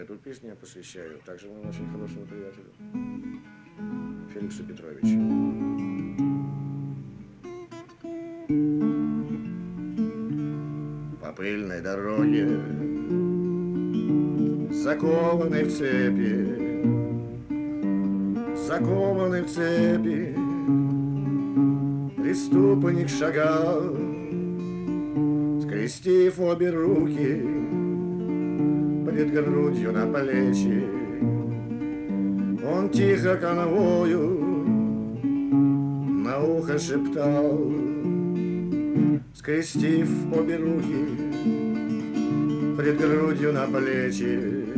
Эту песню я посвящаю также моему очень хорошему приятелю Феликсу Петровичу. По пыльной дороге, закованной в цепи, закованный в цепи, преступник шагал, скрестив обе руки пред грудью на плечи. Он тихо конвою на ухо шептал, скрестив обе руки пред грудью на плечи.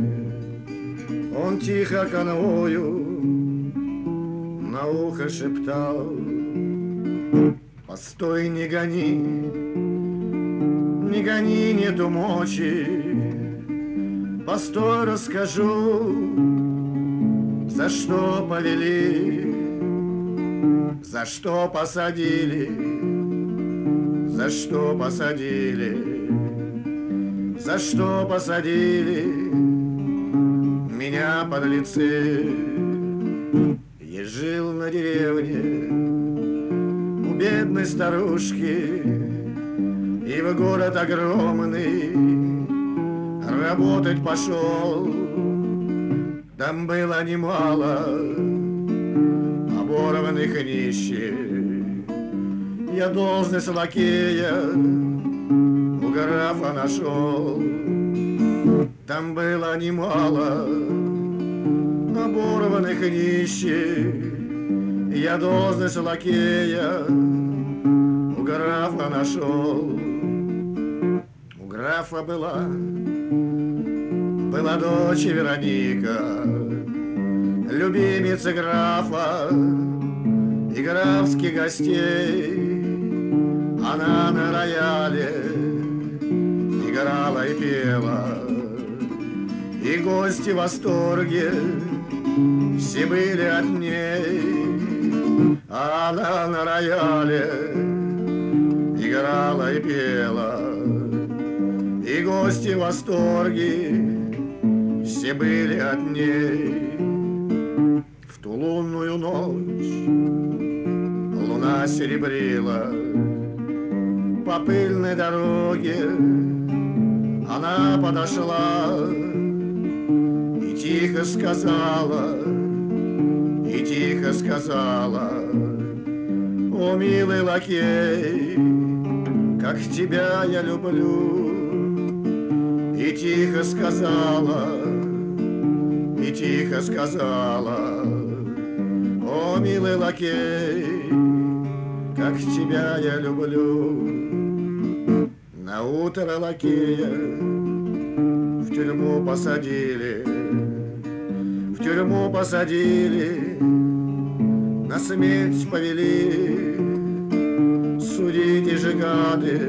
Он тихо конвою на ухо шептал: постой, не гони, не гони, нету мочи. Постой, расскажу, за что повели, за что посадили, за что посадили, за что посадили меня, подлецы. Я жил на деревне у бедной старушки, и в город огромный работать пошел. Там было немало оборванных и нищих. Я должность лакея у графа нашел. Там было немало оборванных и нищих. Я должность лакея у графа нашел. У графа была дочь Вероника, любимица графа и графских гостей. Она на рояле играла и пела, и гости в восторге все были от ней. Она на рояле играла и пела, и гости в восторге все были от ней. В ту лунную ночь луна серебрила по пыльной дороге. Она подошла и тихо сказала, и тихо сказала: о, милый лакей, как тебя я люблю. И тихо сказала, и тихо сказала: о, милый лакей, как тебя я люблю. На утро лакея в тюрьму посадили, в тюрьму посадили, на смерть повели. Судите же, гады,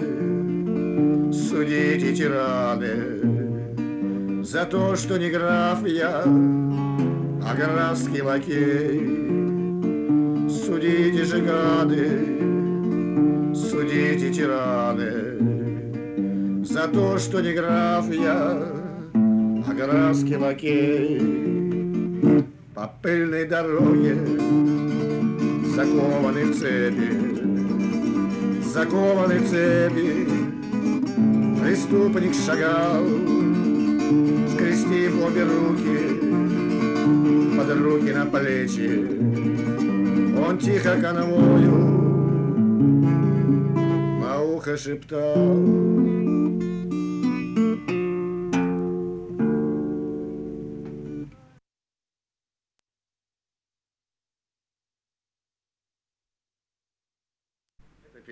судите, тираны, за то, что не граф я, а графский лакей. Судите же, гады, судите, тираны, за то, что не граф я, а графский лакей. По пыльной дороге, закованный в цепи, закованный в цепи, преступник шагал, скрестив обе руки под руки на плечи. Он тихо конвою на ухо шептал: